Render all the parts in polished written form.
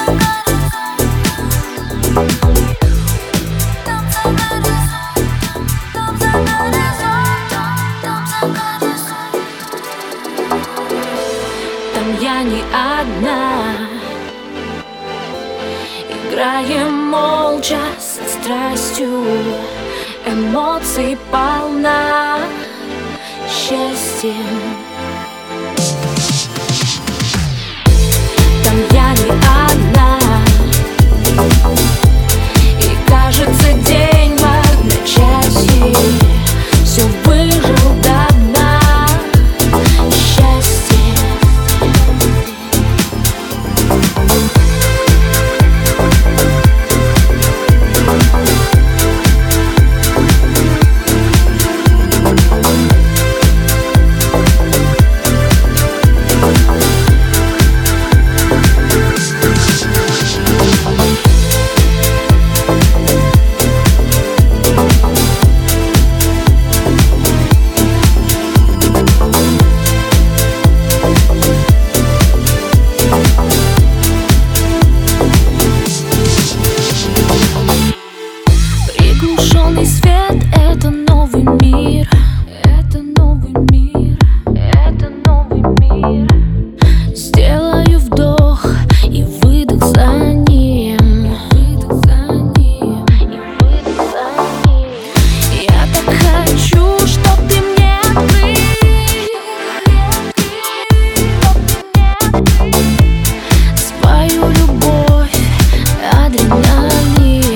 Там я не одна. Играем молча со страстью, эмоций полна счастьем. Там я не одна, и кажется день в одночасье все выжил до дна счастье. Приглушенный свет — это новый мир. Это новый мир. Это новый мир. Сделаю вдох и выдох за ним. Выдох за ним. И выдох за ним. Я так хочу, чтоб ты мне открыл свою любовь, адреналин.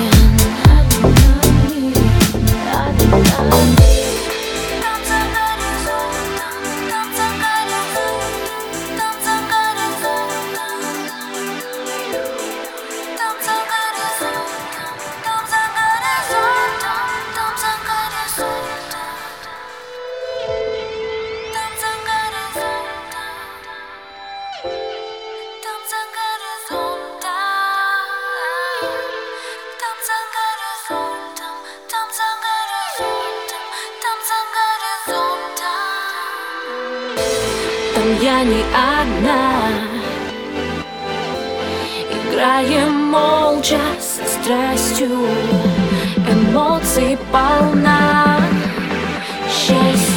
Там я не одна. Играем молча со страстью, эмоций полна счастья.